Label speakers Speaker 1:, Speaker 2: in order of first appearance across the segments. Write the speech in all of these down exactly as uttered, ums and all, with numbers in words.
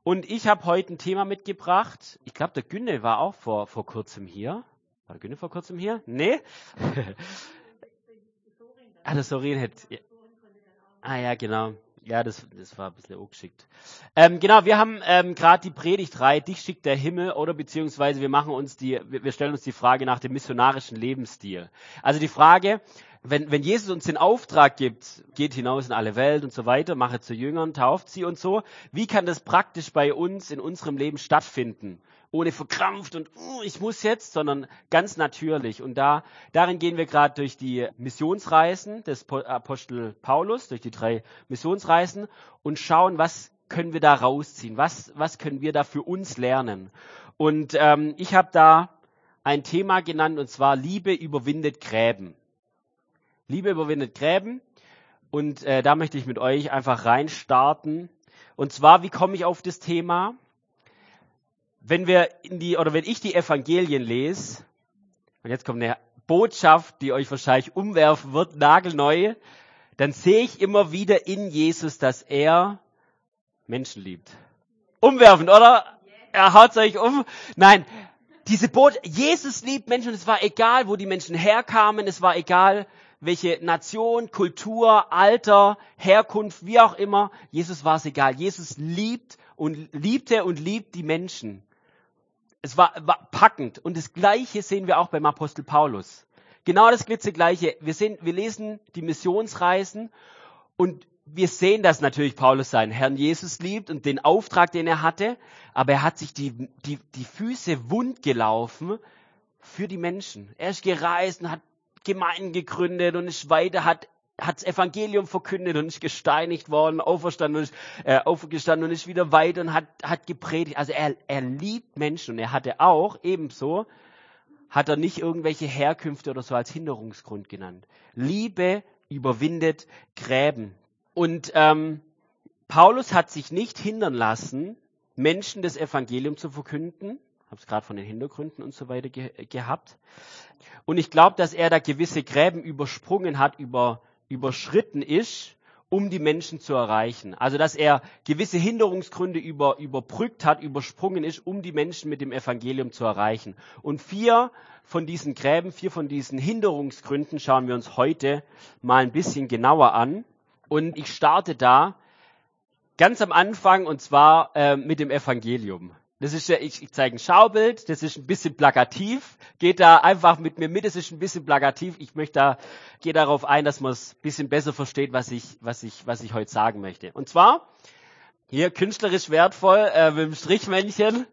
Speaker 1: Und ich habe heute ein Thema mitgebracht. Ich glaube, der Günne war auch vor, vor kurzem hier. War der Günne vor kurzem hier? Nee? ah, der Sorin hat... Ja. Ah ja, genau. Ja, das, das war ein bisschen ungeschickt. Ähm, genau, wir haben ähm, gerade die Predigtreihe, dich schickt der Himmel, oder beziehungsweise wir machen uns die, wir, wir stellen uns die Frage nach dem missionarischen Lebensstil. Also die Frage, wenn, wenn Jesus uns den Auftrag gibt, geht hinaus in alle Welt und so weiter, mache zu Jüngern, tauft sie und so, wie kann das praktisch bei uns in unserem Leben stattfinden? Ohne verkrampft und uh, ich muss jetzt, sondern ganz natürlich. Und da darin gehen wir gerade durch die Missionsreisen des Apostel Paulus, durch die drei Missionsreisen und schauen, was können wir da rausziehen, was, was können wir da für uns lernen. Und ähm, ich habe da ein Thema genannt, und zwar Liebe überwindet Gräben. Liebe überwindet Gräben. Und äh, da möchte ich mit euch einfach reinstarten. Und zwar, wie komme ich auf das Thema? Wenn wir in die, oder wenn ich die Evangelien lese, und jetzt kommt eine Botschaft, die euch wahrscheinlich umwerfen wird, nagelneu, dann sehe ich immer wieder in Jesus, dass er Menschen liebt. Umwerfend, oder? Er haut euch um. Nein, diese Botschaft, Jesus liebt Menschen, und es war egal, wo die Menschen herkamen, es war egal, welche Nation, Kultur, Alter, Herkunft, wie auch immer, Jesus war es egal. Jesus liebt und liebte und liebt die Menschen. Es war, war packend. Und das Gleiche sehen wir auch beim Apostel Paulus. Genau das Gleiche. Wir sehen, wir lesen die Missionsreisen und wir sehen, dass natürlich Paulus seinen Herrn Jesus liebt und den Auftrag, den er hatte. Aber er hat sich die, die, die Füße wund gelaufen für die Menschen. Er ist gereist und hat Gemeinden gegründet und ist weiter, hat hat das Evangelium verkündet und ist gesteinigt worden, auferstanden und ist, äh, aufgestanden und ist wieder weiter und hat, hat gepredigt. Also er, er liebt Menschen, und er hatte auch, ebenso, hat er nicht irgendwelche Herkünfte oder so als Hinderungsgrund genannt. Liebe überwindet Gräben. Und ähm, Paulus hat sich nicht hindern lassen, Menschen das Evangelium zu verkünden. Ich habe es gerade von den Hintergründen und so weiter ge- gehabt. Und ich glaube, dass er da gewisse Gräben übersprungen hat, über überschritten ist, um die Menschen zu erreichen. Also, dass er gewisse Hinderungsgründe über, überbrückt hat, übersprungen ist, um die Menschen mit dem Evangelium zu erreichen. Und vier von diesen Gräben, vier von diesen Hinderungsgründen schauen wir uns heute mal ein bisschen genauer an. Und ich starte da ganz am Anfang, und zwar äh, mit dem Evangelium. Das ist ja, ich, ich zeige ein Schaubild, das ist ein bisschen plakativ. Geht da einfach mit mir mit, das ist ein bisschen plakativ. Ich möchte da, gehe darauf ein, dass man es ein bisschen besser versteht, was ich, was ich, was ich heute sagen möchte. Und zwar, hier künstlerisch wertvoll, äh, mit dem Strichmännchen.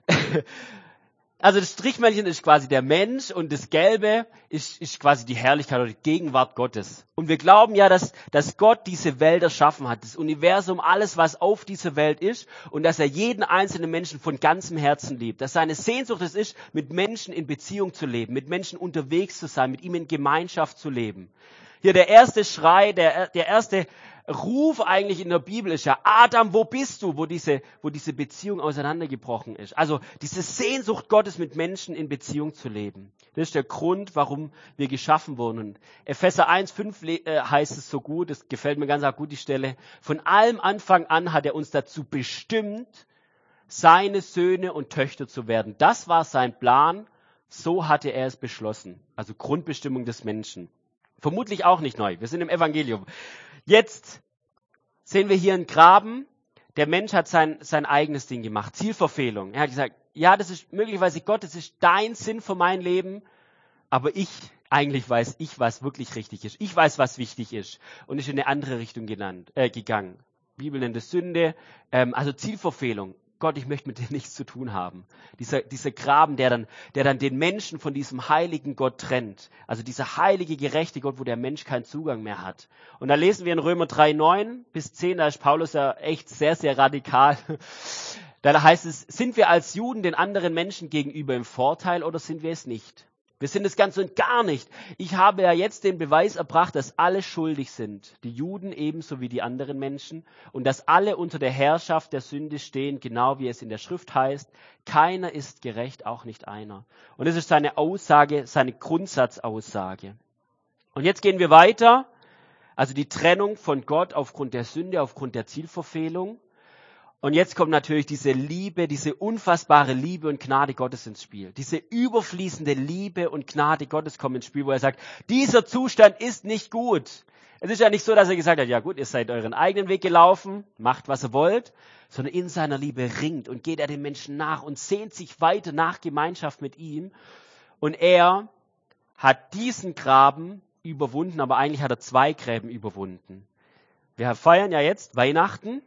Speaker 1: Also das Strichmännchen ist quasi der Mensch und das Gelbe ist, ist quasi die Herrlichkeit oder die Gegenwart Gottes. Und wir glauben ja, dass, dass Gott diese Welt erschaffen hat, das Universum, alles, was auf dieser Welt ist, und dass er jeden einzelnen Menschen von ganzem Herzen liebt. Dass seine Sehnsucht es ist, mit Menschen in Beziehung zu leben, mit Menschen unterwegs zu sein, mit ihm in Gemeinschaft zu leben. Hier der erste Schrei, der, der erste Ruf eigentlich in der Bibel ist ja, Adam, wo bist du? Wo diese, wo diese Beziehung auseinandergebrochen ist. Also diese Sehnsucht Gottes, mit Menschen in Beziehung zu leben. Das ist der Grund, warum wir geschaffen wurden. Und Epheser eins fünf äh, heißt es so gut, das gefällt mir ganz auch gut, die Stelle. Von allem Anfang an hat er uns dazu bestimmt, seine Söhne und Töchter zu werden. Das war sein Plan, so hatte er es beschlossen. Also Grundbestimmung des Menschen. Vermutlich auch nicht neu. Wir sind im Evangelium. Jetzt sehen wir hier einen Graben. Der Mensch hat sein, sein eigenes Ding gemacht. Zielverfehlung. Er hat gesagt, ja, das ist möglicherweise Gott, das ist dein Sinn für mein Leben. Aber ich, eigentlich weiß ich, was wirklich richtig ist. Ich weiß, was wichtig ist. Und ist in eine andere Richtung genannt, äh, gegangen. Die Bibel nennt es Sünde. Ähm, also Zielverfehlung. Gott, ich möchte mit dir nichts zu tun haben. Dieser, dieser Graben, der dann, der dann den Menschen von diesem heiligen Gott trennt. Also dieser heilige, gerechte Gott, wo der Mensch keinen Zugang mehr hat. Und da lesen wir in Römer drei neun bis zehn, da ist Paulus ja echt sehr, sehr radikal. Da heißt es, sind wir als Juden den anderen Menschen gegenüber im Vorteil oder sind wir es nicht? Wir sind es ganz und gar nicht. Ich habe ja jetzt den Beweis erbracht, dass alle schuldig sind, die Juden ebenso wie die anderen Menschen, und dass alle unter der Herrschaft der Sünde stehen, genau wie es in der Schrift heißt, keiner ist gerecht, auch nicht einer. Und das ist seine Aussage, seine Grundsatzaussage. Und jetzt gehen wir weiter, also die Trennung von Gott aufgrund der Sünde, aufgrund der Zielverfehlung. Und jetzt kommt natürlich diese Liebe, diese unfassbare Liebe und Gnade Gottes ins Spiel. Diese überfließende Liebe und Gnade Gottes kommen ins Spiel, wo er sagt, dieser Zustand ist nicht gut. Es ist ja nicht so, dass er gesagt hat, ja gut, ihr seid euren eigenen Weg gelaufen, macht, was ihr wollt, sondern in seiner Liebe ringt und geht er den Menschen nach und sehnt sich weiter nach Gemeinschaft mit ihm. Und er hat diesen Graben überwunden, aber eigentlich hat er zwei Gräben überwunden. Wir feiern ja jetzt Weihnachten.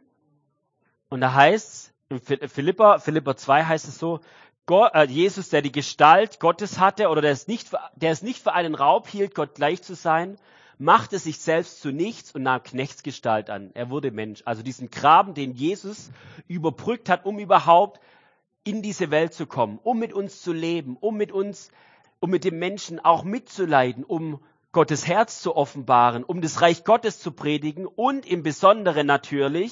Speaker 1: Und da heißt es, in Philipper, Philipper zwei heißt es so, Gott, äh, Jesus, der die Gestalt Gottes hatte, oder der es, nicht, der es nicht für einen Raub hielt, Gott gleich zu sein, machte sich selbst zu nichts und nahm Knechtsgestalt an. Er wurde Mensch. Also diesen Graben, den Jesus überbrückt hat, um überhaupt in diese Welt zu kommen, um mit uns zu leben, um mit uns, um mit dem Menschen auch mitzuleiden, um Gottes Herz zu offenbaren, um das Reich Gottes zu predigen und im Besonderen natürlich,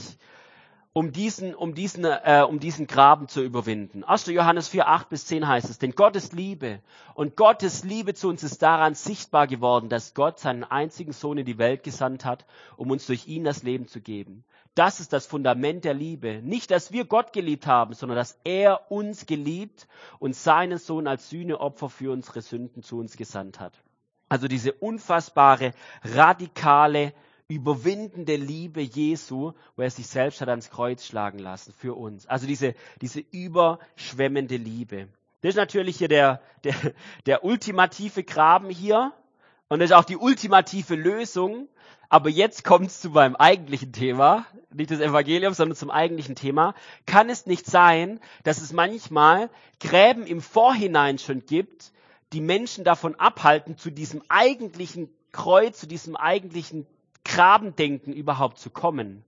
Speaker 1: um diesen, um diesen, äh, um diesen Graben zu überwinden. erster Johannes vier, acht bis zehn heißt es, denn Gottes Liebe und Gottes Liebe zu uns ist daran sichtbar geworden, dass Gott seinen einzigen Sohn in die Welt gesandt hat, um uns durch ihn das Leben zu geben. Das ist das Fundament der Liebe. Nicht, dass wir Gott geliebt haben, sondern dass er uns geliebt und seinen Sohn als Sühneopfer für unsere Sünden zu uns gesandt hat. Also diese unfassbare, radikale, überwindende Liebe Jesu, wo er sich selbst hat ans Kreuz schlagen lassen für uns. Also diese, diese überschwemmende Liebe. Das ist natürlich hier der, der, der ultimative Graben hier und das ist auch die ultimative Lösung. Aber jetzt kommt es zu meinem eigentlichen Thema, nicht das Evangelium, sondern zum eigentlichen Thema. Kann es nicht sein, dass es manchmal Gräben im Vorhinein schon gibt, die Menschen davon abhalten, zu diesem eigentlichen Kreuz, zu diesem eigentlichen Grabendenken überhaupt zu kommen?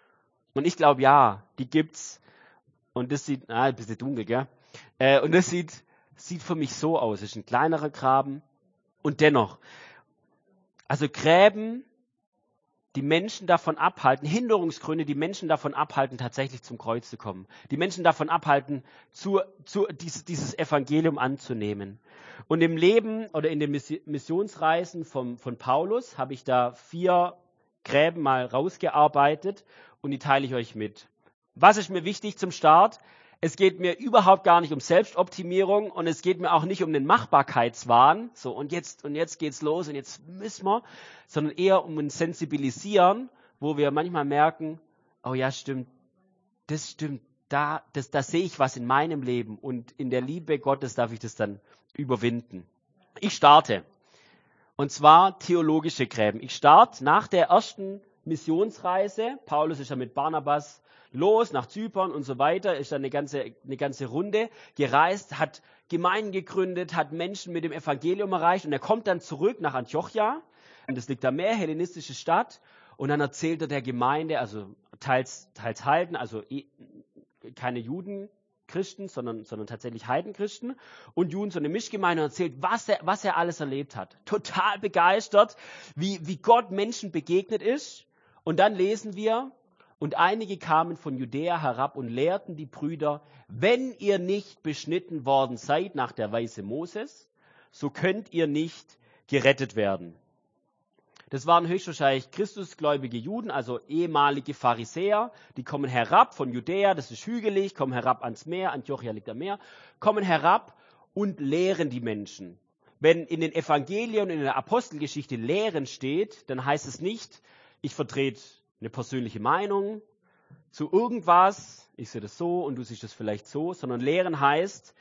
Speaker 1: Und ich glaube, ja, die gibt's. Und das sieht, ah, ein bisschen dunkel, gell? Äh, und das sieht, sieht für mich so aus. Es ist ein kleinerer Graben. Und dennoch, also Gräben, die Menschen davon abhalten, Hinderungsgründe, die Menschen davon abhalten, tatsächlich zum Kreuz zu kommen. Die Menschen davon abhalten, zu, zu, dieses, dieses Evangelium anzunehmen. Und im Leben oder in den Missionsreisen vom, von Paulus habe ich da vier Gräben mal rausgearbeitet und die teile ich euch mit. Was ist mir wichtig zum Start? Es geht mir überhaupt gar nicht um Selbstoptimierung und es geht mir auch nicht um den Machbarkeitswahn, so und jetzt und jetzt geht's los und jetzt müssen wir, sondern eher um ein Sensibilisieren, wo wir manchmal merken, oh ja, stimmt, das stimmt, da, das, da sehe ich was in meinem Leben und in der Liebe Gottes darf ich das dann überwinden. Ich starte. Und zwar theologische Gräben. Ich starte nach der ersten Missionsreise. Paulus ist ja mit Barnabas los nach Zypern und so weiter, ist dann eine ganze, eine ganze Runde gereist, hat Gemeinden gegründet, hat Menschen mit dem Evangelium erreicht und er kommt dann zurück nach Antiochia. Und das liegt am Meer, hellenistische Stadt. Und dann erzählt er der Gemeinde, also teils, teils Heiden, also keine Juden, Christen, sondern, sondern tatsächlich Heidenchristen und Juden, so eine Mischgemeinde, und erzählt, was er, was er alles erlebt hat. Total begeistert, wie, wie Gott Menschen begegnet ist. Und dann lesen wir, und einige kamen von Judäa herab und lehrten die Brüder, wenn ihr nicht beschnitten worden seid nach der Weise Moses, so könnt ihr nicht gerettet werden. Das waren höchstwahrscheinlich christusgläubige Juden, also ehemalige Pharisäer, die kommen herab von Judäa, das ist hügelig, kommen herab ans Meer, Antiochia liegt am Meer, kommen herab und lehren die Menschen. Wenn in den Evangelien und in der Apostelgeschichte Lehren steht, dann heißt es nicht, ich vertrete eine persönliche Meinung zu irgendwas, ich sehe das so und du siehst das vielleicht so, sondern Lehren heißt,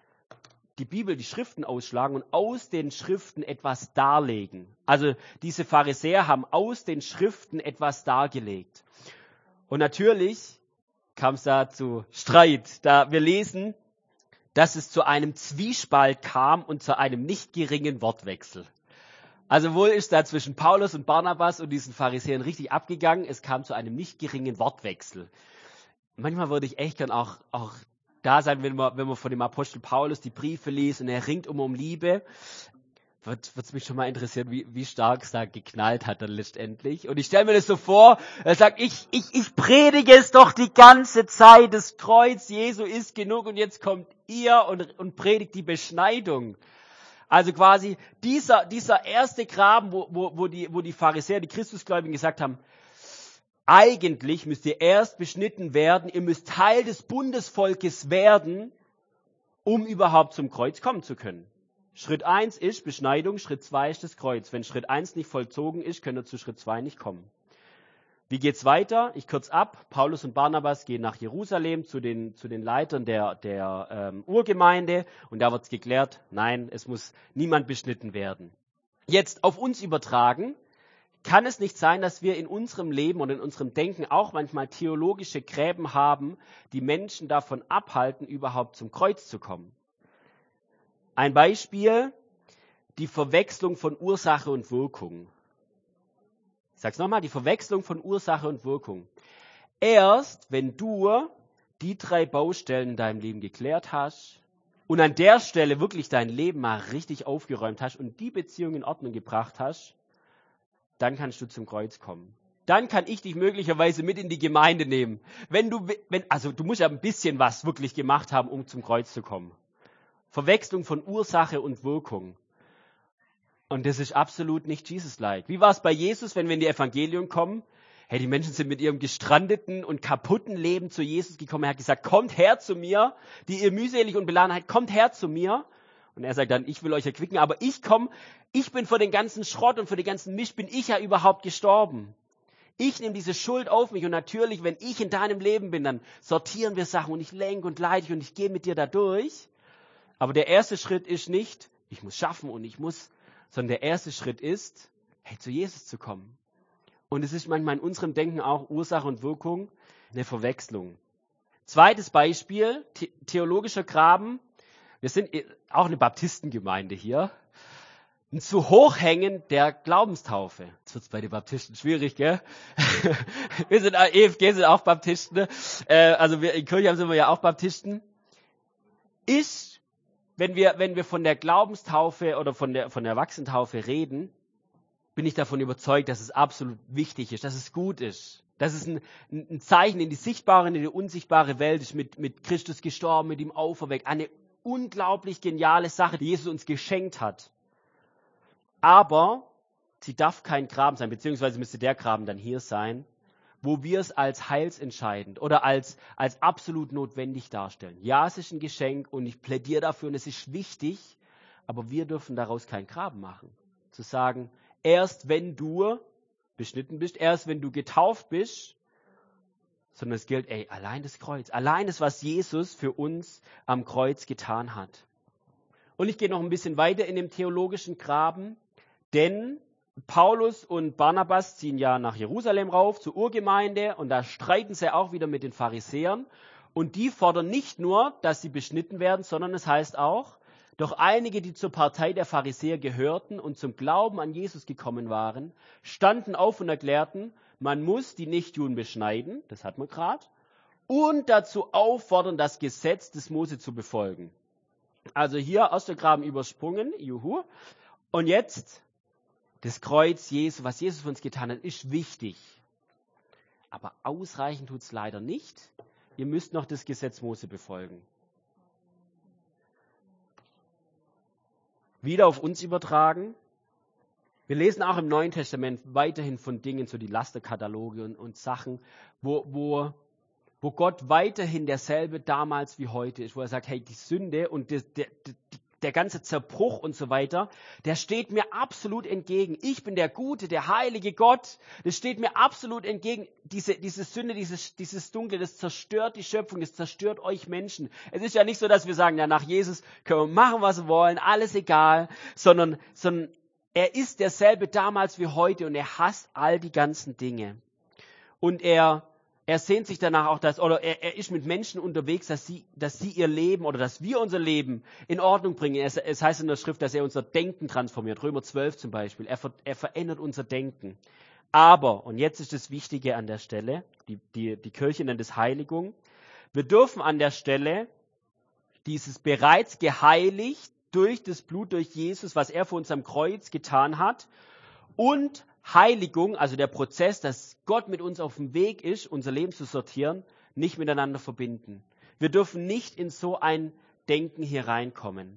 Speaker 1: die Bibel, die Schriften ausschlagen und aus den Schriften etwas darlegen. Also diese Pharisäer haben aus den Schriften etwas dargelegt. Und natürlich kam es da zu Streit. Da wir lesen, dass es zu einem Zwiespalt kam und zu einem nicht geringen Wortwechsel. Also wohl ist da zwischen Paulus und Barnabas und diesen Pharisäern richtig abgegangen. Es kam zu einem nicht geringen Wortwechsel. Manchmal würde ich echt gern auch, auch da sein, wenn man, wenn man von dem Apostel Paulus die Briefe liest und er ringt um um Liebe. Wird es mich schon mal interessieren, wie, wie stark es da geknallt hat dann letztendlich. Und ich stelle mir das so vor, er sagt, ich, ich, ich predige es doch die ganze Zeit, das Kreuz Jesu ist genug und jetzt kommt ihr und, und predigt die Beschneidung. Also quasi dieser, dieser erste Graben, wo, wo, wo, die, wo die Pharisäer, die Christusgläubigen gesagt haben, Eigentlich müsst ihr erst beschnitten werden, ihr müsst Teil des Bundesvolkes werden, um überhaupt zum Kreuz kommen zu können. Schritt eins ist Beschneidung, Schritt zwei ist das Kreuz. Wenn Schritt eins nicht vollzogen ist, könnt ihr zu Schritt zwei nicht kommen. Wie geht's weiter? Ich kürze ab. Paulus und Barnabas gehen nach Jerusalem zu den, zu den Leitern der, der ähm, Urgemeinde und da wird's geklärt, nein, es muss niemand beschnitten werden. Jetzt auf uns übertragen, kann es nicht sein, dass wir in unserem Leben und in unserem Denken auch manchmal theologische Gräben haben, die Menschen davon abhalten, überhaupt zum Kreuz zu kommen. Ein Beispiel, die Verwechslung von Ursache und Wirkung. Ich sage es nochmal, die Verwechslung von Ursache und Wirkung. Erst, wenn du die drei Baustellen in deinem Leben geklärt hast und an der Stelle wirklich dein Leben mal richtig aufgeräumt hast und die Beziehung in Ordnung gebracht hast, dann kannst du zum Kreuz kommen. Dann kann ich dich möglicherweise mit in die Gemeinde nehmen. Wenn du, wenn, also du musst ja ein bisschen was wirklich gemacht haben, um zum Kreuz zu kommen. Verwechslung von Ursache und Wirkung. Und das ist absolut nicht Jesus-like. Wie war es bei Jesus, wenn wir in die Evangelium kommen? Hey, die Menschen sind mit ihrem gestrandeten und kaputten Leben zu Jesus gekommen. Er hat gesagt, kommt her zu mir, die ihr mühselig und beladen seid, kommt her zu mir. Und er sagt dann, ich will euch erquicken, aber ich komme, ich bin für den ganzen Schrott und für den ganzen Mist, bin ich ja überhaupt gestorben. Ich nehme diese Schuld auf mich und natürlich, wenn ich in deinem Leben bin, dann sortieren wir Sachen und ich lenke und leite und ich gehe mit dir da durch. Aber der erste Schritt ist nicht, ich muss schaffen und ich muss, sondern der erste Schritt ist, hey, zu Jesus zu kommen. Und es ist manchmal in unserem Denken auch Ursache und Wirkung eine Verwechslung. Zweites Beispiel, the- theologischer Graben. Wir sind auch eine Baptistengemeinde hier. Ein zu Hochhängen der Glaubenstaufe. Jetzt wird es bei den Baptisten schwierig, gell? Wir sind E F G, sind auch Baptisten. Ne? Äh, also wir in Kirchheim sind wir ja auch Baptisten. Ist, wenn wir, wenn wir von der Glaubenstaufe oder von der, von der Erwachsenentaufe reden, bin ich davon überzeugt, dass es absolut wichtig ist, dass es gut ist. Dass es ein, ein Zeichen in die sichtbare, in die unsichtbare Welt ist, mit, mit Christus gestorben, mit ihm auferweckt. Eine unglaublich geniale Sache, die Jesus uns geschenkt hat. Aber sie darf kein Graben sein, beziehungsweise müsste der Graben dann hier sein, wo wir es als heilsentscheidend oder als, als absolut notwendig darstellen. Ja, es ist ein Geschenk und ich plädiere dafür und es ist wichtig, aber wir dürfen daraus keinen Graben machen. Zu sagen, erst wenn du beschnitten bist, erst wenn du getauft bist, sondern es gilt, ey, allein das Kreuz, allein das, was Jesus für uns am Kreuz getan hat. Und ich gehe noch ein bisschen weiter in dem theologischen Graben, denn Paulus und Barnabas ziehen ja nach Jerusalem rauf, zur Urgemeinde, und da streiten sie auch wieder mit den Pharisäern. Und die fordern nicht nur, dass sie beschnitten werden, sondern es heißt auch, doch einige, die zur Partei der Pharisäer gehörten und zum Glauben an Jesus gekommen waren, standen auf und erklärten, man muss die Nichtjuden beschneiden, das hat man gerade, und dazu auffordern, das Gesetz des Mose zu befolgen. Also hier aus der Graben übersprungen, juhu. Und jetzt das Kreuz Jesu, was Jesus für uns getan hat, ist wichtig. Aber ausreichend tut es leider nicht. Ihr müsst noch das Gesetz Mose befolgen. Wieder auf uns übertragen. Wir lesen auch im Neuen Testament weiterhin von Dingen, so die Lasterkataloge und, und Sachen, wo, wo, wo Gott weiterhin derselbe damals wie heute ist, wo er sagt, hey, die Sünde und der, der, der ganze Zerbruch und so weiter, der steht mir absolut entgegen. Ich bin der gute, der heilige Gott, das steht mir absolut entgegen. Diese, diese Sünde, dieses, dieses Dunkle, das zerstört die Schöpfung, das zerstört euch Menschen. Es ist ja nicht so, dass wir sagen, ja, nach Jesus können wir machen, was wir wollen, alles egal, sondern, sondern er ist derselbe damals wie heute und er hasst all die ganzen Dinge. Und er Er sehnt sich danach auch, dass, oder er, er ist mit Menschen unterwegs, dass sie, dass sie ihr Leben oder dass wir unser Leben in Ordnung bringen. Es, es heißt in der Schrift, dass er unser Denken transformiert. Römer zwölf zum Beispiel. Er, ver, er verändert unser Denken. Aber, und jetzt ist das Wichtige an der Stelle, die, die, die Kirche nennt es Heiligung. Wir dürfen an der Stelle dieses bereits geheiligt durch das Blut, durch Jesus, was er für uns am Kreuz getan hat, und Heiligung, also der Prozess, dass Gott mit uns auf dem Weg ist, unser Leben zu sortieren, nicht miteinander verbinden. Wir dürfen nicht in so ein Denken hier reinkommen.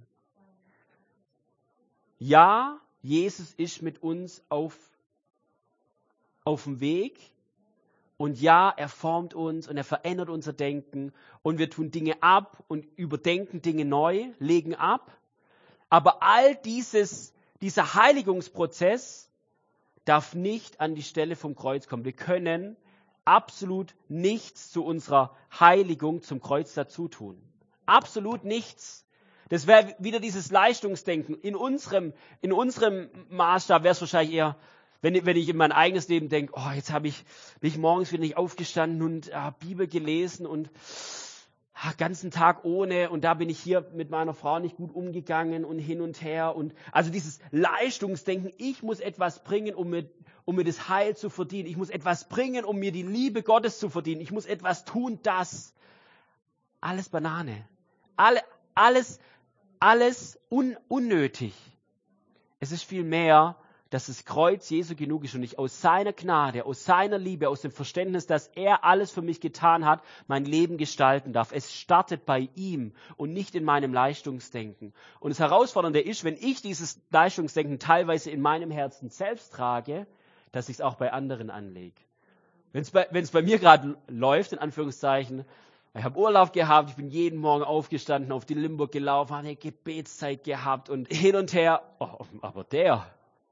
Speaker 1: Ja, Jesus ist mit uns auf, auf dem Weg Und ja, er formt uns und er verändert unser Denken und wir tun Dinge ab und überdenken Dinge neu, legen ab. Aber all dieses, dieser Heiligungsprozess darf nicht an die Stelle vom Kreuz kommen. Wir können absolut nichts zu unserer Heiligung zum Kreuz dazu tun. Absolut nichts. Das wäre wieder dieses Leistungsdenken. In unserem, in unserem Maßstab wäre es wahrscheinlich eher, wenn, wenn ich in mein eigenes Leben denke, oh, jetzt habe ich mich morgens wieder nicht aufgestanden und äh, Bibel gelesen und ah, ganzen Tag ohne und da bin ich hier mit meiner Frau nicht gut umgegangen und hin und her. Und also dieses Leistungsdenken, ich muss etwas bringen, um mir, um mir das Heil zu verdienen. Ich muss etwas bringen, um mir die Liebe Gottes zu verdienen. Ich muss etwas tun, das. Alles Banane. Alle, alles, alles un, unnötig. Es ist viel mehr, dass das Kreuz Jesu genug ist und ich aus seiner Gnade, aus seiner Liebe, aus dem Verständnis, dass er alles für mich getan hat, mein Leben gestalten darf. Es startet bei ihm und nicht in meinem Leistungsdenken. Und das Herausfordernde ist, wenn ich dieses Leistungsdenken teilweise in meinem Herzen selbst trage, dass ich es auch bei anderen anlege. Wenn es bei, wenn es bei mir gerade läuft, in Anführungszeichen, ich habe Urlaub gehabt, ich bin jeden Morgen aufgestanden, auf die Limburg gelaufen, habe eine Gebetszeit gehabt und hin und her. Oh, aber der,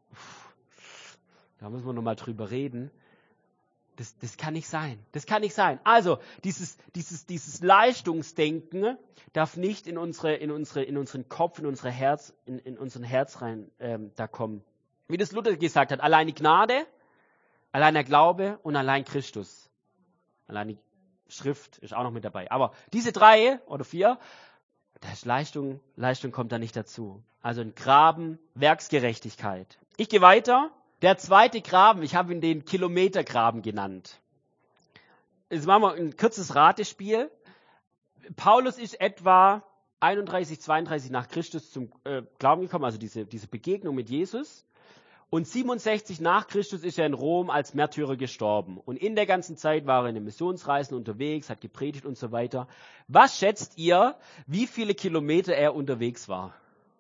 Speaker 1: da müssen wir nochmal drüber reden. Das, das kann nicht sein. Das kann nicht sein. Also, dieses, dieses, dieses Leistungsdenken darf nicht in unsere, in unsere, in unseren Kopf, in unser Herz, in, in unseren Herz rein, ähm, da kommen. Wie das Luther gesagt hat, allein die Gnade, allein der Glaube und allein Christus. Allein die Schrift ist auch noch mit dabei. Aber diese drei oder vier, da ist Leistung, Leistung kommt da nicht dazu. Also ein Graben, Werksgerechtigkeit. Ich gehe weiter. Der zweite Graben, ich habe ihn den Kilometergraben genannt. Jetzt machen wir ein kurzes Ratespiel. Paulus ist etwa einunddreißig, zweiunddreißig nach Christus zum äh, Glauben gekommen, also diese, diese Begegnung mit Jesus. Und siebenundsechzig nach Christus ist er in Rom als Märtyrer gestorben. Und in der ganzen Zeit war er in den Missionsreisen unterwegs, hat gepredigt und so weiter. Was schätzt ihr, wie viele Kilometer er unterwegs war?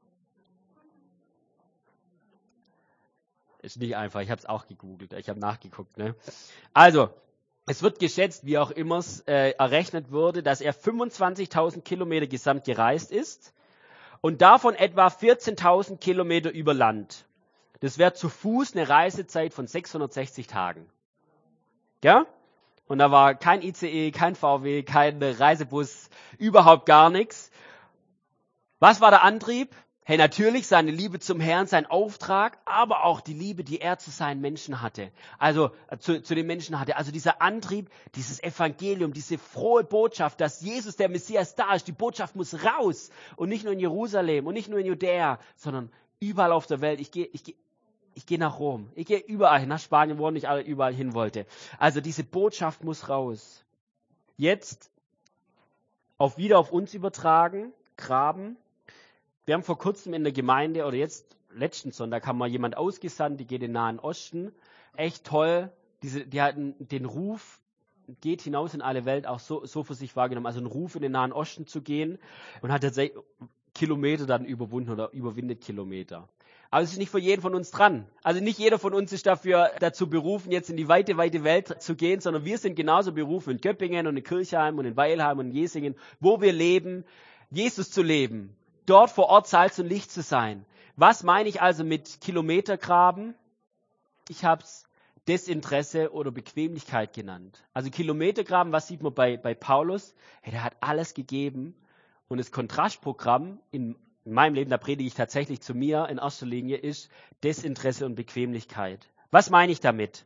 Speaker 1: Ist nicht einfach, ich habe es auch gegoogelt, ich habe nachgeguckt. Ne? Also, es wird geschätzt, wie auch immer es äh, errechnet wurde, dass er fünfundzwanzigtausend Kilometer gesamt gereist ist und davon etwa vierzehntausend Kilometer über Land. Das wäre zu Fuß eine Reisezeit von sechshundertsechzig Tagen. Ja? Und da war kein I C E, kein V W, kein Reisebus, überhaupt gar nichts. Was war der Antrieb? Hey, natürlich seine Liebe zum Herrn, sein Auftrag, aber auch die Liebe, die er zu seinen Menschen hatte. Also äh, zu, zu den Menschen hatte. Also dieser Antrieb, dieses Evangelium, diese frohe Botschaft, dass Jesus, der Messias, da ist. Die Botschaft muss raus. Und nicht nur in Jerusalem und nicht nur in Judäa, sondern überall auf der Welt. Ich gehe ich geh, ich geh nach Rom. Ich gehe überall hin, nach Spanien, wo ich überall hin wollte. Also diese Botschaft muss raus. Jetzt auf wieder auf uns übertragen, Graben. Wir haben vor kurzem in der Gemeinde, oder jetzt letzten Sonntag, haben wir jemand ausgesandt, die geht in den Nahen Osten. Echt toll. Diese, die hatten den Ruf, geht hinaus in alle Welt, auch so, so für sich wahrgenommen. Also einen Ruf in den Nahen Osten zu gehen und hat tatsächlich Kilometer dann überwunden oder überwindet Kilometer. Aber es ist nicht für jeden von uns dran. Also nicht jeder von uns ist dafür dazu berufen, jetzt in die weite, weite Welt zu gehen, sondern wir sind genauso berufen in Göppingen und in Kirchheim und in Weilheim und in Jesingen, wo wir leben, Jesus zu leben. Dort vor Ort Salz und Licht zu sein. Was meine ich also mit Kilometergraben? Ich habe es Desinteresse oder Bequemlichkeit genannt. Also Kilometergraben, was sieht man bei, bei Paulus? Hey, der hat alles gegeben. Und das Kontrastprogramm in, in meinem Leben, da predige ich tatsächlich zu mir in erster Linie, ist Desinteresse und Bequemlichkeit. Was meine ich damit?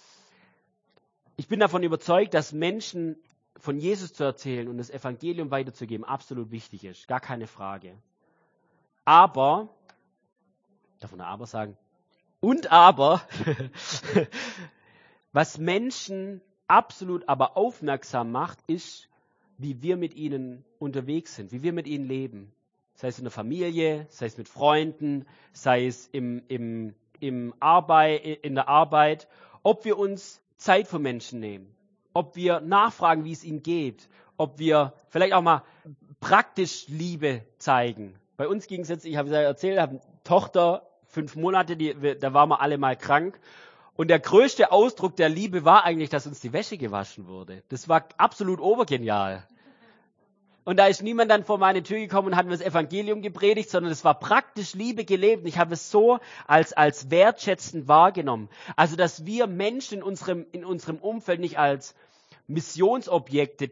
Speaker 1: Ich bin davon überzeugt, dass Menschen von Jesus zu erzählen und das Evangelium weiterzugeben, absolut wichtig ist. Gar keine Frage. Aber, darf man aber sagen, und aber, was Menschen absolut aber aufmerksam macht, ist, wie wir mit ihnen unterwegs sind, wie wir mit ihnen leben. Sei es in der Familie, sei es mit Freunden, sei es im, im, im Arbeit, in der Arbeit, ob wir uns Zeit für Menschen nehmen. Ob wir nachfragen, wie es ihnen geht, ob wir vielleicht auch mal praktisch Liebe zeigen. Bei uns ging es jetzt, ich habe es ja erzählt, ich habe eine Tochter, fünf Monate, die, da waren wir alle mal krank. Und der größte Ausdruck der Liebe war eigentlich, dass uns die Wäsche gewaschen wurde. Das war absolut obergenial. Und da ist niemand dann vor meine Tür gekommen und hat mir das Evangelium gepredigt, sondern es war praktisch Liebe gelebt. Und ich habe es so als, als wertschätzend wahrgenommen. Also, dass wir Menschen in unserem, in unserem Umfeld nicht als Missionsobjekte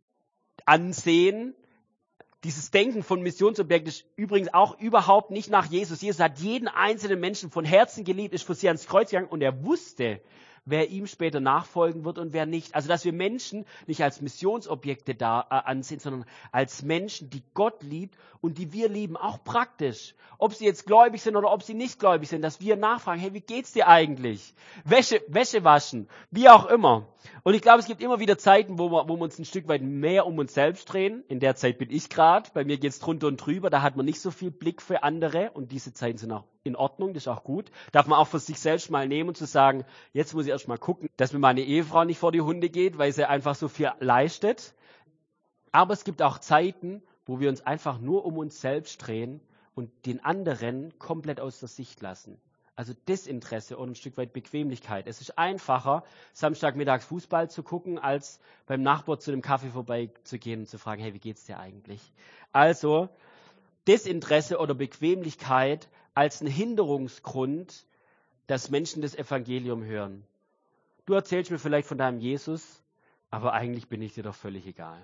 Speaker 1: ansehen. Dieses Denken von Missionsobjekten ist übrigens auch überhaupt nicht nach Jesus. Jesus hat jeden einzelnen Menschen von Herzen geliebt, ist für sie ans Kreuz gegangen und er wusste, wer ihm später nachfolgen wird und wer nicht. Also, dass wir Menschen nicht als Missionsobjekte da äh, ansehen, sondern als Menschen, die Gott liebt und die wir lieben, auch praktisch. Ob sie jetzt gläubig sind oder ob sie nicht gläubig sind, dass wir nachfragen, hey, wie geht's dir eigentlich? Wäsche, Wäsche waschen, wie auch immer. Und ich glaube, es gibt immer wieder Zeiten, wo wir, wo wir uns ein Stück weit mehr um uns selbst drehen. In der Zeit bin ich gerade. Bei mir geht's drunter und drüber. Da hat man nicht so viel Blick für andere. Und diese Zeiten sind auch in Ordnung. Das ist auch gut. Darf man auch für sich selbst mal nehmen und zu sagen, jetzt muss ich erst mal gucken, dass mir meine Ehefrau nicht vor die Hunde geht, weil sie einfach so viel leistet. Aber es gibt auch Zeiten, wo wir uns einfach nur um uns selbst drehen und den anderen komplett aus der Sicht lassen. Also Desinteresse und ein Stück weit Bequemlichkeit. Es ist einfacher, Samstagmittags Fußball zu gucken, als beim Nachbar zu dem Kaffee vorbeizugehen und zu fragen, hey, wie geht's dir eigentlich? Also Desinteresse oder Bequemlichkeit als ein Hinderungsgrund, dass Menschen das Evangelium hören. Du erzählst mir vielleicht von deinem Jesus, aber eigentlich bin ich dir doch völlig egal.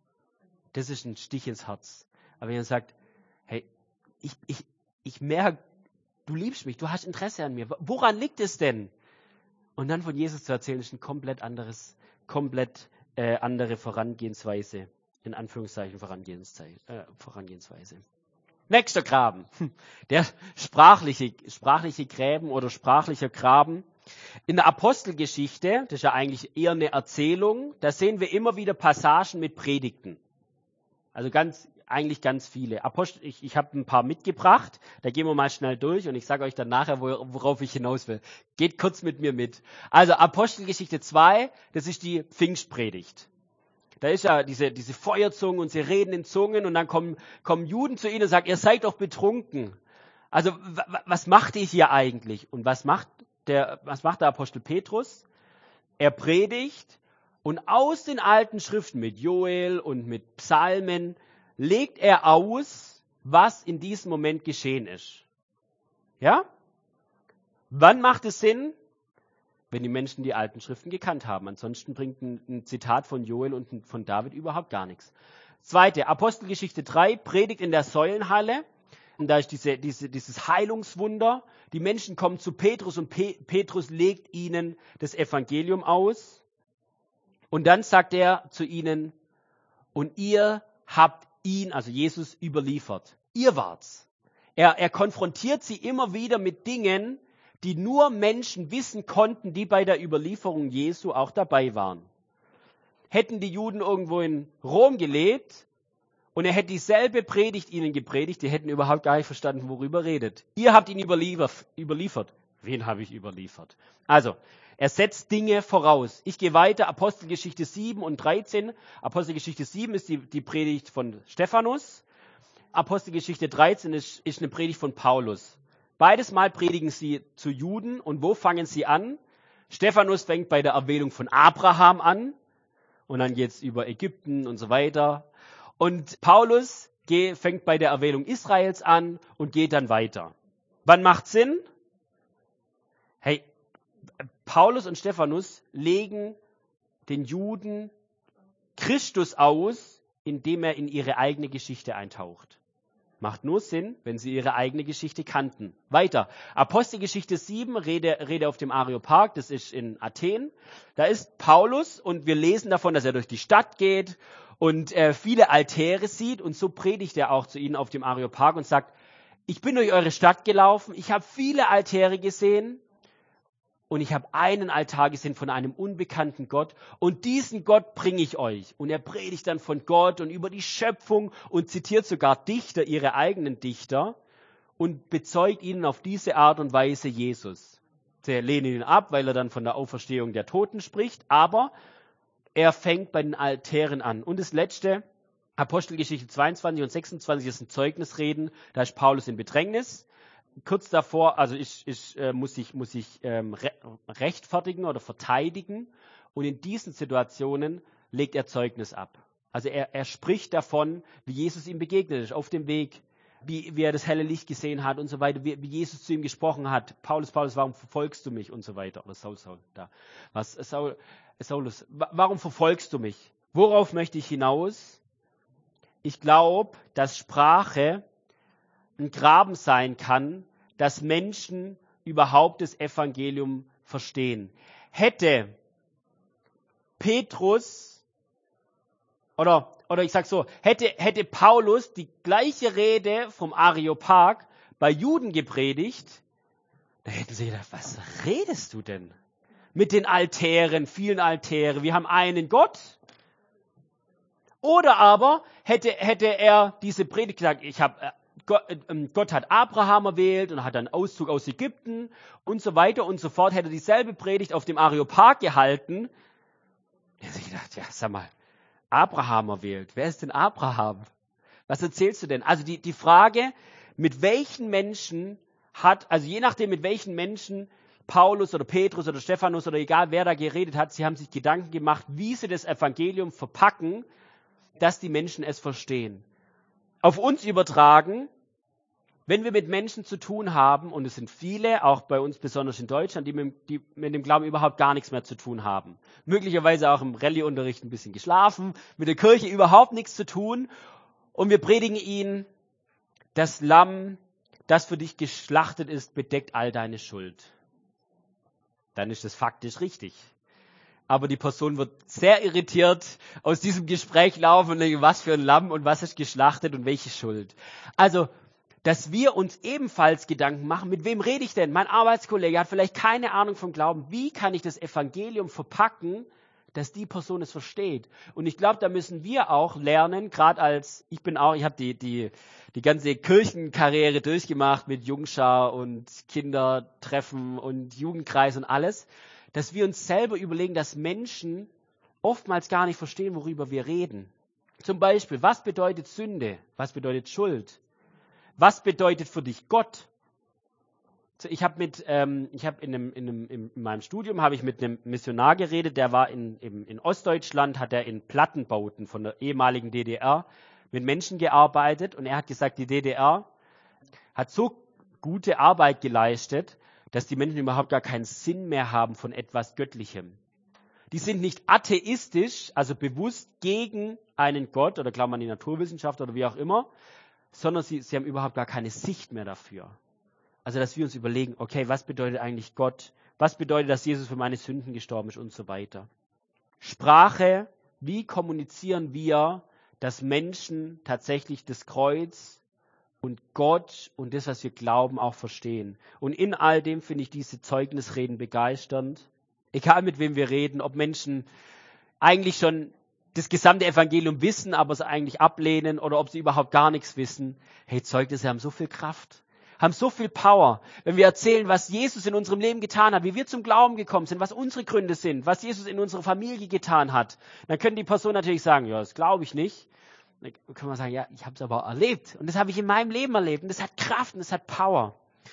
Speaker 1: Das ist ein Stich ins Herz. Aber wenn ihr sagt, hey, ich, ich, ich merke, du liebst mich, du hast Interesse an mir. Woran liegt es denn? Und dann von Jesus zu erzählen, ist ein komplett anderes, komplett äh, andere Vorangehensweise. In Anführungszeichen Vorangehensweise. Äh, Vorangehensweise. Nächster Graben. Der sprachliche, sprachliche Gräben oder sprachlicher Graben. In der Apostelgeschichte, das ist ja eigentlich eher eine Erzählung, da sehen wir immer wieder Passagen mit Predigten. Also ganz, eigentlich ganz viele. Apostel, ich, ich habe ein paar mitgebracht, da gehen wir mal schnell durch und ich sage euch dann nachher, worauf ich hinaus will. Geht kurz mit mir mit. Also Apostelgeschichte zwei, das ist die Pfingstpredigt. Da ist ja diese, diese Feuerzungen und sie reden in Zungen und dann kommen, kommen Juden zu ihnen und sagen, ihr seid doch betrunken. Also w- was macht ihr hier eigentlich? Und was macht der, was macht der Apostel Petrus? Er predigt und aus den alten Schriften mit Joel und mit Psalmen legt er aus, was in diesem Moment geschehen ist. Ja? Wann macht es Sinn? Wenn die Menschen die alten Schriften gekannt haben. Ansonsten bringt ein, ein Zitat von Joel und ein, von David überhaupt gar nichts. Zweite, Apostelgeschichte drei, Predigt in der Säulenhalle. Und da ist diese, diese, dieses Heilungswunder. Die Menschen kommen zu Petrus und Pe- Petrus legt ihnen das Evangelium aus. Und dann sagt er zu ihnen, und ihr habt ihn, also Jesus, überliefert. Ihr wart's. Er, er konfrontiert sie immer wieder mit Dingen, die nur Menschen wissen konnten, die bei der Überlieferung Jesu auch dabei waren. Hätten die Juden irgendwo in Rom gelebt und er hätte dieselbe Predigt ihnen gepredigt, die hätten überhaupt gar nicht verstanden, worüber er redet. Ihr habt ihn überliefert. überliefert. Wen habe ich überliefert? Also, er setzt Dinge voraus. Ich gehe weiter, Apostelgeschichte sieben und dreizehn. Apostelgeschichte sieben ist die, die Predigt von Stephanus. Apostelgeschichte dreizehn ist, ist eine Predigt von Paulus. Beides Mal predigen sie zu Juden. Und wo fangen sie an? Stephanus fängt bei der Erwählung von Abraham an. Und dann geht es über Ägypten und so weiter. Und Paulus geht, fängt bei der Erwählung Israels an und geht dann weiter. Wann macht Sinn? Hey, Paulus und Stephanus legen den Juden Christus aus, indem er in ihre eigene Geschichte eintaucht. Macht nur Sinn, wenn sie ihre eigene Geschichte kannten. Weiter. Apostelgeschichte sieben, Rede, Rede auf dem Areopag, das ist in Athen. Da ist Paulus und wir lesen davon, dass er durch die Stadt geht und äh, viele Altäre sieht. Und so predigt er auch zu ihnen auf dem Areopag und sagt, ich bin durch eure Stadt gelaufen, ich habe viele Altäre gesehen und ich habe einen Altar gesehen von einem unbekannten Gott und diesen Gott bringe ich euch. Und er predigt dann von Gott und über die Schöpfung und zitiert sogar Dichter, ihre eigenen Dichter und bezeugt ihnen auf diese Art und Weise Jesus. Sie lehnen ihn ab, weil er dann von der Auferstehung der Toten spricht, aber er fängt bei den Altären an. Und das Letzte, Apostelgeschichte zweiundzwanzig und sechsundzwanzig, ist ein Zeugnisreden, da ist Paulus in Bedrängnis. kurz davor, also ich, ich äh, muss sich muss ich ähm, re rechtfertigen oder verteidigen. Und in diesen Situationen legt er Zeugnis ab. Also er, er spricht davon, wie Jesus ihm begegnet ist, auf dem Weg, wie, wie er das helle Licht gesehen hat und so weiter, wie, wie Jesus zu ihm gesprochen hat. Paulus, Paulus, warum verfolgst du mich und so weiter. Oder Saul, Saul, da. Was, Saul, Saulus, warum verfolgst du mich? Worauf möchte ich hinaus? Ich glaube, dass Sprache ein Graben sein kann, dass Menschen überhaupt das Evangelium verstehen. Hätte Petrus, oder, oder ich sag so, hätte, hätte Paulus die gleiche Rede vom Areopag bei Juden gepredigt, da hätten sie gedacht, was redest du denn? Mit den Altären, vielen Altären, wir haben einen Gott. Oder aber hätte, hätte er diese Predigt gesagt, ich habe, Gott, äh, Gott hat Abraham erwählt und hat einen Auszug aus Ägypten und so weiter und so fort, hätte dieselbe Predigt auf dem Areopag gehalten. Da hätte ich gedacht, ja, sag mal, Abraham erwählt. Wer ist denn Abraham? Was erzählst du denn? Also die, die Frage, mit welchen Menschen hat, also je nachdem, mit welchen Menschen Paulus oder Petrus oder Stephanus oder egal wer da geredet hat, sie haben sich Gedanken gemacht, wie sie das Evangelium verpacken, dass die Menschen es verstehen. Auf uns übertragen, wenn wir mit Menschen zu tun haben, und es sind viele, auch bei uns besonders in Deutschland, die mit, die mit dem Glauben überhaupt gar nichts mehr zu tun haben. Möglicherweise auch im Rallye-Unterricht ein bisschen geschlafen, mit der Kirche überhaupt nichts zu tun. Und wir predigen ihnen, das Lamm, das für dich geschlachtet ist, bedeckt all deine Schuld. Dann ist das faktisch richtig. Aber die Person wird sehr irritiert aus diesem Gespräch laufen und denken, was für ein Lamm und was ist geschlachtet und welche Schuld. Also, dass wir uns ebenfalls Gedanken machen, mit wem rede ich denn? Mein Arbeitskollege hat vielleicht keine Ahnung vom Glauben. Wie kann ich das Evangelium verpacken, dass die Person es versteht? Und ich glaube, da müssen wir auch lernen, gerade als, ich bin auch, ich habe die, die, die ganze Kirchenkarriere durchgemacht mit Jungschar und Kindertreffen und Jugendkreis und alles, dass wir uns selber überlegen, dass Menschen oftmals gar nicht verstehen, worüber wir reden. Zum Beispiel, was bedeutet Sünde? Was bedeutet Schuld? Was bedeutet für dich Gott? Ich habe mit, ähm, ich habe in, einem, in, einem, in meinem Studium habe ich mit einem Missionar geredet, der war in, in, in Ostdeutschland, hat er in Plattenbauten von der ehemaligen D D R mit Menschen gearbeitet und er hat gesagt, die D D R hat so gute Arbeit geleistet, dass die Menschen überhaupt gar keinen Sinn mehr haben von etwas Göttlichem. Die sind nicht atheistisch, also bewusst gegen einen Gott oder glauben an die Naturwissenschaft oder wie auch immer, sondern sie, sie haben überhaupt gar keine Sicht mehr dafür. Also, dass wir uns überlegen, okay, was bedeutet eigentlich Gott? Was bedeutet, dass Jesus für meine Sünden gestorben ist und so weiter. Sprache, wie kommunizieren wir, dass Menschen tatsächlich das Kreuz und Gott und das, was wir glauben, auch verstehen. Und in all dem finde ich diese Zeugnisreden begeisternd. Egal mit wem wir reden, ob Menschen eigentlich schon das gesamte Evangelium wissen, aber es eigentlich ablehnen oder ob sie überhaupt gar nichts wissen. Hey, Zeugnisse haben so viel Kraft, haben so viel Power. Wenn wir erzählen, was Jesus in unserem Leben getan hat, wie wir zum Glauben gekommen sind, was unsere Gründe sind, was Jesus in unserer Familie getan hat, dann können die Person natürlich sagen, ja, das glaube ich nicht. Dann kann man sagen, ja, ich habe es aber erlebt und das habe ich in meinem Leben erlebt und das hat Kraft und das hat Power.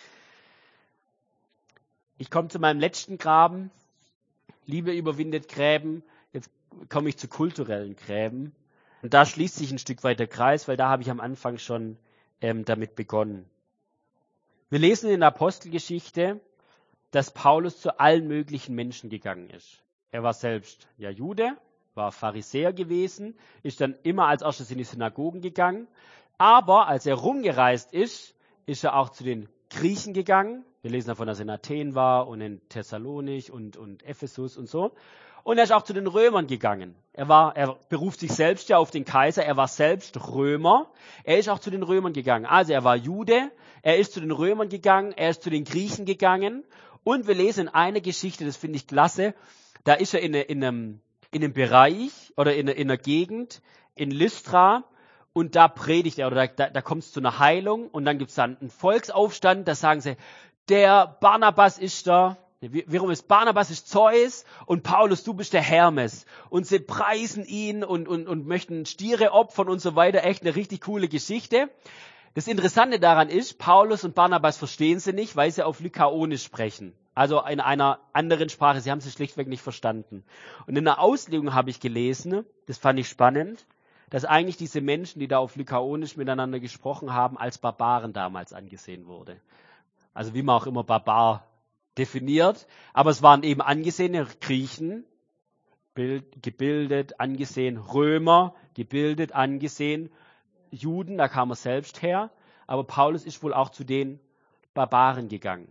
Speaker 1: Ich komme zu meinem letzten Graben. Liebe überwindet Gräben. Jetzt komme ich zu kulturellen Gräben. Und da schließt sich ein Stück weit der Kreis, weil da habe ich am Anfang schon ähm, damit begonnen. Wir lesen in der Apostelgeschichte, dass Paulus zu allen möglichen Menschen gegangen ist. Er war selbst ja Jude, war Pharisäer gewesen, ist dann immer als erstes in die Synagogen gegangen. Aber als er rumgereist ist, ist er auch zu den Griechen gegangen. Wir lesen davon, dass er in Athen war und in Thessalonich und, und Ephesus und so. Und er ist auch zu den Römern gegangen. Er war, er beruft sich selbst ja auf den Kaiser. Er war selbst Römer. Er ist auch zu den Römern gegangen. Also er war Jude. Er ist zu den Römern gegangen. Er ist zu den Griechen gegangen. Und wir lesen in einer Geschichte, das finde ich klasse. Da ist er in, in, einem, in einem Bereich oder in, in einer Gegend in Lystra. Und da predigt er oder da, da kommt es zu einer Heilung. Und dann gibt es dann einen Volksaufstand. Da sagen sie, der Barnabas ist da. Warum ist Barnabas ist Zeus und Paulus, du bist der Hermes. Und sie preisen ihn und, und, und möchten Stiere opfern und so weiter. Echt eine richtig coole Geschichte. Das Interessante daran ist, Paulus und Barnabas verstehen sie nicht, weil sie auf Lykaonisch sprechen. Also in einer anderen Sprache. Sie haben sie schlichtweg nicht verstanden. Und in der Auslegung habe ich gelesen, das fand ich spannend, dass eigentlich diese Menschen, die da auf Lykaonisch miteinander gesprochen haben, als Barbaren damals angesehen wurde. Also wie man auch immer Barbar definiert. Aber es waren eben angesehene Griechen, bild, gebildet, angesehen, Römer, gebildet, angesehen, Juden, da kam er selbst her. Aber Paulus ist wohl auch zu den Barbaren gegangen.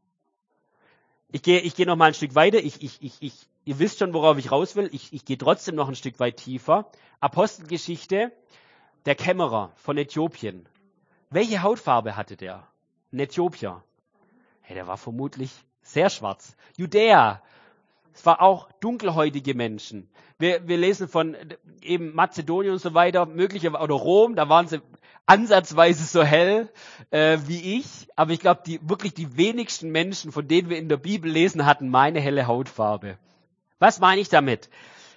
Speaker 1: Ich gehe, ich gehe noch mal ein Stück weiter. Ich, ich, ich, ich, ihr wisst schon, worauf ich raus will. Ich, ich gehe trotzdem noch ein Stück weit tiefer. Apostelgeschichte, der Kämmerer von Äthiopien. Welche Hautfarbe hatte der? Ein Äthiopier. Hey, der war vermutlich sehr schwarz. Judäa. Es war auch dunkelhäutige Menschen. Wir, wir lesen von eben Mazedonien und so weiter, möglicherweise, oder Rom, da waren sie ansatzweise so hell äh, wie ich. Aber ich glaube, die wirklich die wenigsten Menschen, von denen wir in der Bibel lesen, hatten meine helle Hautfarbe. Was meine ich damit?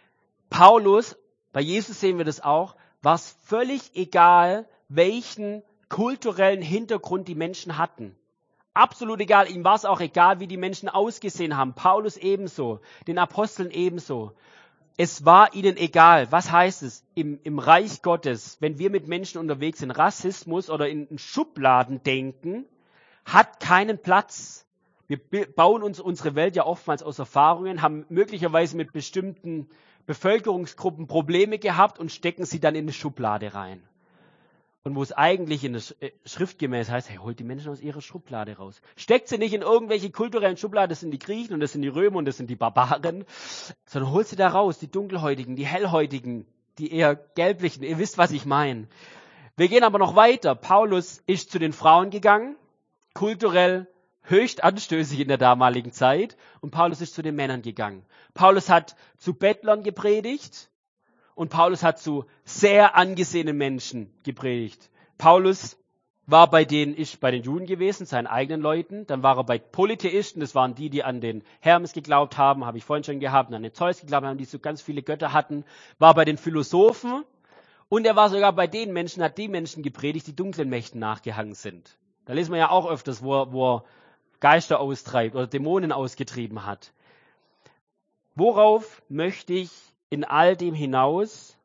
Speaker 1: Paulus, bei Jesus sehen wir das auch, war es völlig egal, welchen kulturellen Hintergrund die Menschen hatten. Absolut egal. Ihm war es auch egal, wie die Menschen ausgesehen haben. Paulus ebenso, den Aposteln ebenso. Es war ihnen egal. Was heißt es im, im Reich Gottes, wenn wir mit Menschen unterwegs sind? Rassismus oder in, in Schubladen denken, hat keinen Platz. Wir bauen uns unsere Welt ja oftmals aus Erfahrungen, haben möglicherweise mit bestimmten Bevölkerungsgruppen Probleme gehabt und stecken sie dann in eine Schublade rein. Und wo es eigentlich in der schriftgemäß heißt, hey, holt die Menschen aus ihrer Schublade raus. Steckt sie nicht in irgendwelche kulturellen Schubladen, das sind die Griechen und das sind die Römer und das sind die Barbaren, sondern holt sie da raus, die Dunkelhäutigen, die Hellhäutigen, die eher Gelblichen. Ihr wisst, was ich meine. Wir gehen aber noch weiter. Paulus ist zu den Frauen gegangen, kulturell höchst anstößig in der damaligen Zeit, und Paulus ist zu den Männern gegangen. Paulus hat zu Bettlern gepredigt. Und Paulus hat zu sehr angesehenen Menschen gepredigt. Paulus war bei den, ist bei den Juden gewesen, seinen eigenen Leuten. Dann war er bei Polytheisten, das waren die, die an den Hermes geglaubt haben, habe ich vorhin schon gehabt, und an den Zeus geglaubt haben, die so ganz viele Götter hatten. War bei den Philosophen und er war sogar bei den Menschen, hat die Menschen gepredigt, die dunklen Mächten nachgehangen sind. Da lesen wir ja auch öfters, wo er, wo er Geister austreibt oder Dämonen ausgetrieben hat. Worauf möchte ich in all dem hinaus?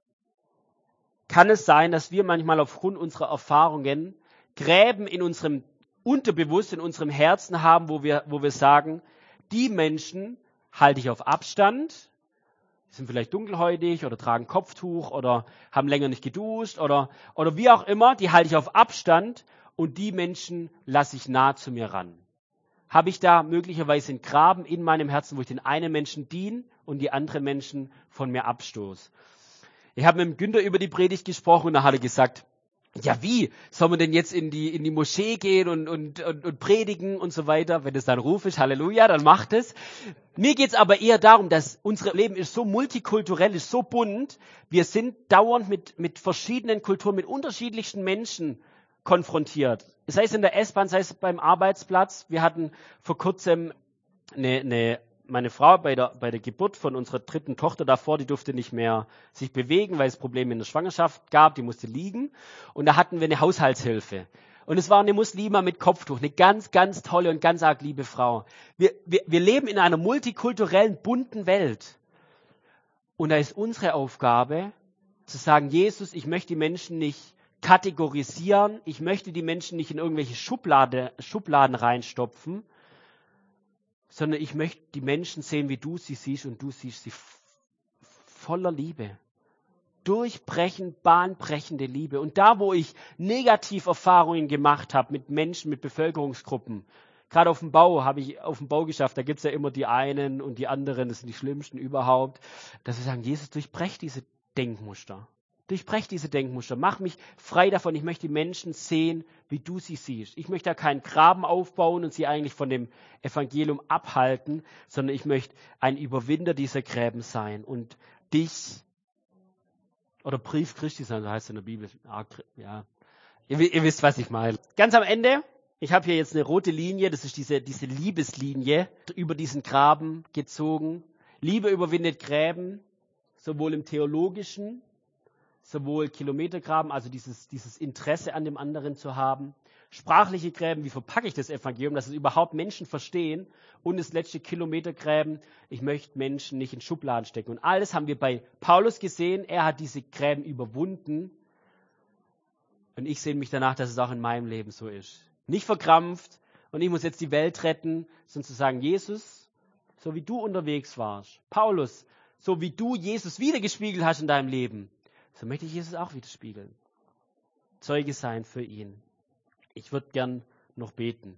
Speaker 1: Kann es sein, dass wir manchmal aufgrund unserer Erfahrungen Gräben in unserem Unterbewusstsein, in unserem Herzen haben, wo wir, wo wir sagen, die Menschen halte ich auf Abstand, die sind vielleicht dunkelhäutig oder tragen Kopftuch oder haben länger nicht geduscht oder, oder wie auch immer, die halte ich auf Abstand und die Menschen lasse ich nah zu mir ran. Habe ich da möglicherweise einen Graben in meinem Herzen, wo ich den einen Menschen diene und die anderen Menschen von mir abstoße? Ich habe mit dem Günther über die Predigt gesprochen und da hat er gesagt, ja wie, soll man denn jetzt in die, in die Moschee gehen und, und, und, und predigen und so weiter? Wenn es dann Ruf ist, Halleluja, dann macht es. Mir geht's aber eher darum, dass unser Leben ist so multikulturell, ist so bunt. Wir sind dauernd mit, mit verschiedenen Kulturen, mit unterschiedlichsten Menschen konfrontiert. Sei es in der S-Bahn, sei es beim Arbeitsplatz. Wir hatten vor kurzem eine, eine, meine Frau bei der, bei der Geburt von unserer dritten Tochter davor, die durfte nicht mehr sich bewegen, weil es Probleme in der Schwangerschaft gab, die musste liegen. Und da hatten wir eine Haushaltshilfe. Und es war eine Muslima mit Kopftuch, eine ganz, ganz tolle und ganz arg liebe Frau. Wir, wir, wir leben in einer multikulturellen, bunten Welt. Und da ist unsere Aufgabe, zu sagen, Jesus, ich möchte die Menschen nicht kategorisieren. Ich möchte die Menschen nicht in irgendwelche Schublade, Schubladen reinstopfen, sondern ich möchte die Menschen sehen, wie du sie siehst, und du siehst sie f- voller Liebe. Durchbrechend, bahnbrechende Liebe. Und da, wo ich Negativerfahrungen gemacht habe mit Menschen, mit Bevölkerungsgruppen, gerade auf dem Bau, habe ich auf dem Bau geschafft, da gibt es ja immer die einen und die anderen, das sind die schlimmsten überhaupt, dass wir sagen, Jesus, durchbrech diese Denkmuster. Durchbrech diese Denkmuster, mach mich frei davon. Ich möchte die Menschen sehen, wie du sie siehst. Ich möchte da keinen Graben aufbauen und sie eigentlich von dem Evangelium abhalten, sondern ich möchte ein Überwinder dieser Gräben sein und dich, oder Brief Christi sein, so heißt es in der Bibel. Ja, ihr, ihr wisst, was ich meine. Ganz am Ende, ich habe hier jetzt eine rote Linie, das ist diese, diese Liebeslinie, über diesen Graben gezogen. Liebe überwindet Gräben, sowohl im Theologischen, sowohl Kilometergraben, also dieses, dieses Interesse an dem anderen zu haben, sprachliche Gräben, wie verpacke ich das Evangelium, dass es überhaupt Menschen verstehen, und das letzte Kilometergräben, ich möchte Menschen nicht in Schubladen stecken. Und alles haben wir bei Paulus gesehen, er hat diese Gräben überwunden, und ich sehne mich danach, dass es auch in meinem Leben so ist. Nicht verkrampft, und ich muss jetzt die Welt retten, sondern zu sagen, Jesus, so wie du unterwegs warst, Paulus, so wie du Jesus wiedergespiegelt hast in deinem Leben, so möchte ich Jesus auch widerspiegeln. Zeuge sein für ihn. Ich würde gern noch beten.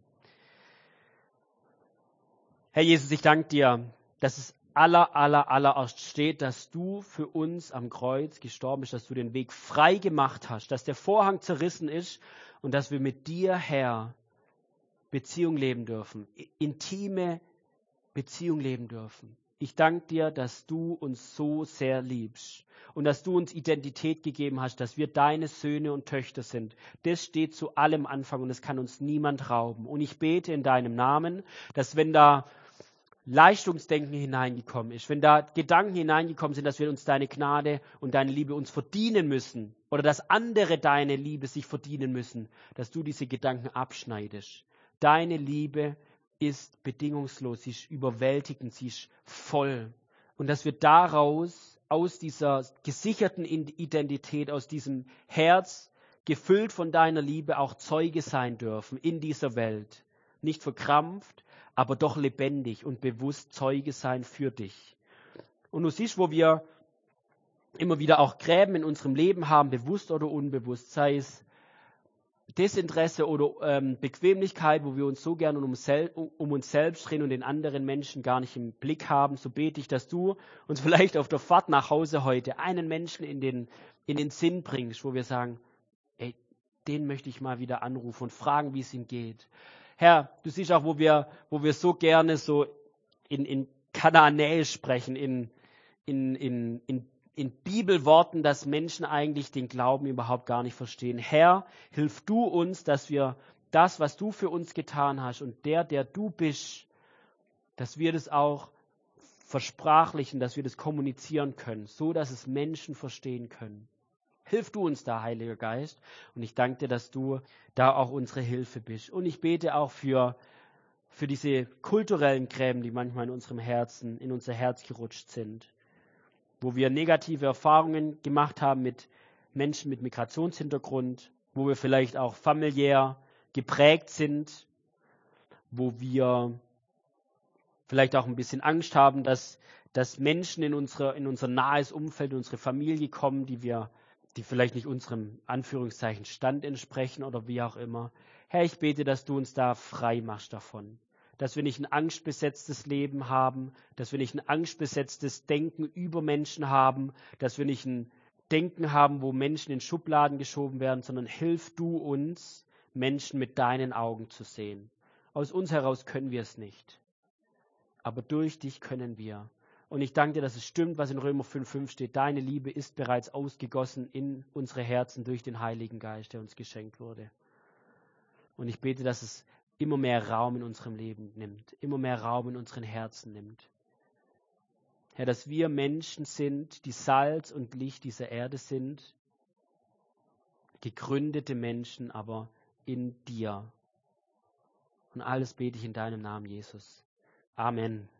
Speaker 1: Herr Jesus, ich danke dir, dass es aller, aller, allererst steht, dass du für uns am Kreuz gestorben bist, dass du den Weg frei gemacht hast, dass der Vorhang zerrissen ist und dass wir mit dir, Herr, Beziehung leben dürfen, intime Beziehung leben dürfen. Ich danke dir, dass du uns so sehr liebst und dass du uns Identität gegeben hast, dass wir deine Söhne und Töchter sind. Das steht zu allem Anfang und es kann uns niemand rauben. Und ich bete in deinem Namen, dass wenn da Leistungsdenken hineingekommen ist, wenn da Gedanken hineingekommen sind, dass wir uns deine Gnade und deine Liebe uns verdienen müssen oder dass andere deine Liebe sich verdienen müssen, dass du diese Gedanken abschneidest. Deine Liebe ist bedingungslos, sie ist überwältigend, sie ist voll. Und dass wir daraus, aus dieser gesicherten Identität, aus diesem Herz, gefüllt von deiner Liebe, auch Zeuge sein dürfen in dieser Welt. Nicht verkrampft, aber doch lebendig und bewusst Zeuge sein für dich. Und du siehst, wo wir immer wieder auch Gräben in unserem Leben haben, bewusst oder unbewusst, sei es Desinteresse oder ähm, Bequemlichkeit, wo wir uns so gerne um, sel- um uns selbst drehen und den anderen Menschen gar nicht im Blick haben, so bete ich, dass du uns vielleicht auf der Fahrt nach Hause heute einen Menschen in den, in den Sinn bringst, wo wir sagen, ey, den möchte ich mal wieder anrufen und fragen, wie es ihm geht. Herr, du siehst auch, wo wir, wo wir so gerne so in, in Kanaanäisch sprechen, in, in, in, in in Bibelworten, dass Menschen eigentlich den Glauben überhaupt gar nicht verstehen. Herr, hilf du uns, dass wir das, was du für uns getan hast und der, der du bist, dass wir das auch versprachlichen, dass wir das kommunizieren können, so dass es Menschen verstehen können. Hilf du uns da, Heiliger Geist. Und ich danke dir, dass du da auch unsere Hilfe bist. Und ich bete auch für, für diese kulturellen Gräben, die manchmal in unserem Herzen, in unser Herz gerutscht sind, wo wir negative Erfahrungen gemacht haben mit Menschen mit Migrationshintergrund, wo wir vielleicht auch familiär geprägt sind, wo wir vielleicht auch ein bisschen Angst haben, dass, dass Menschen in, unsere, in unser nahes Umfeld, in unsere Familie kommen, die wir, die vielleicht nicht unserem Anführungszeichen Stand entsprechen oder wie auch immer. Herr, ich bete, dass du uns da frei machst davon. Dass wir nicht ein angstbesetztes Leben haben, dass wir nicht ein angstbesetztes Denken über Menschen haben, dass wir nicht ein Denken haben, wo Menschen in Schubladen geschoben werden, sondern hilf du uns, Menschen mit deinen Augen zu sehen. Aus uns heraus können wir es nicht, aber durch dich können wir. Und ich danke dir, dass es stimmt, was in Römer fünf fünf steht. Deine Liebe ist bereits ausgegossen in unsere Herzen durch den Heiligen Geist, der uns geschenkt wurde. Und ich bete, dass es immer mehr Raum in unserem Leben nimmt, immer mehr Raum in unseren Herzen nimmt. Herr, dass wir Menschen sind, die Salz und Licht dieser Erde sind, gegründete Menschen, aber in dir. Und alles bete ich in deinem Namen, Jesus. Amen.